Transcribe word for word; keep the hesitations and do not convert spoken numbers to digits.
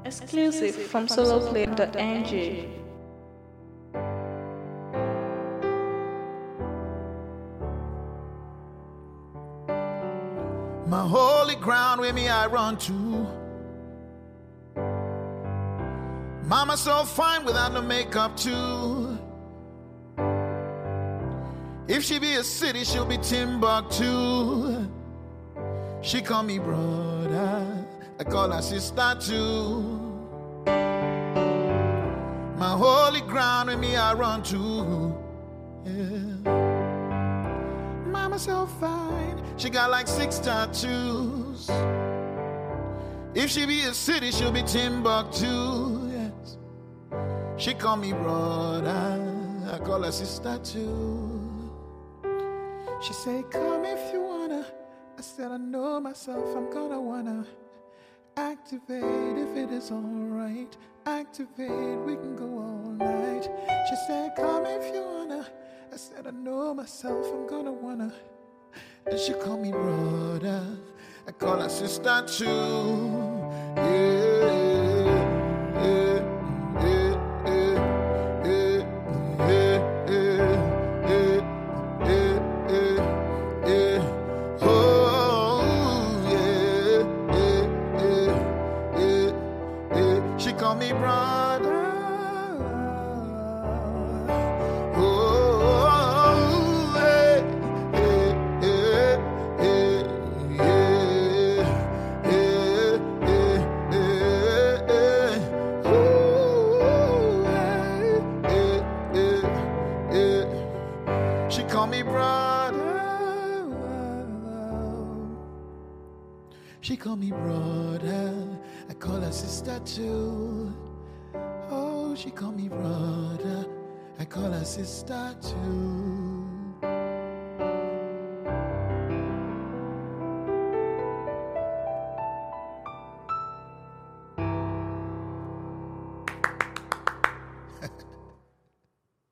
Exclusive from soloplay dot n g. My holy ground where me I run to. Mama so fine without no makeup too. If she be a city, she'll be Timbuktu. She call me brother, I call her sister too. My holy ground where me I run to. Yeah. Mama so fine, she got like six tattoos. If she be a city, she'll be Timbuktu, yes. She call me brother, I call her sister too. She say, come if you wanna. I said, I know myself, I'm gonna wanna activate if it is alright. Activate, we can go all night. She said, come if you wanna. I said, I know myself, I'm gonna wanna. And she call me brother, I call her sister too. Yeah, yeah, yeah, yeah, yeah, yeah, yeah, yeah, yeah. Oh, yeah, yeah, yeah, yeah. She call me brother. She call me brother, I call her sister too. Oh, she call me brother, I call her sister too.